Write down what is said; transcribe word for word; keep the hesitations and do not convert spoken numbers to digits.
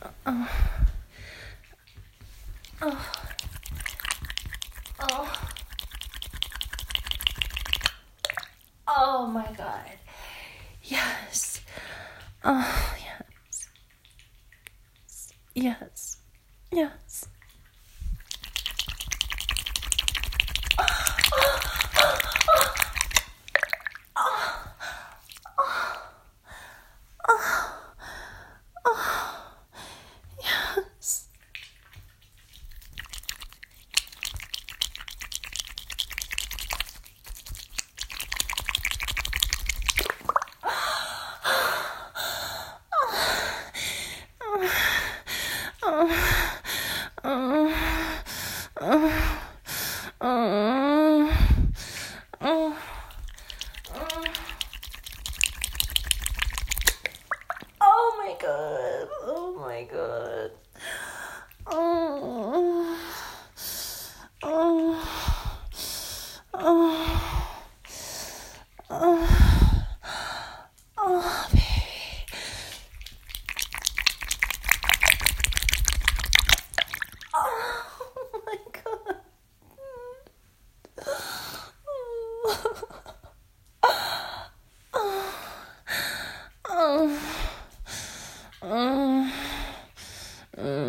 Oh. Oh. Oh. Oh my God. Yes. Oh, yes. Yes. Yes. Yes. Oh my God. Oh my God. Oh. Oh. Oh. Oh. Oh, baby. Oh my God. Oh. Oh. Oh.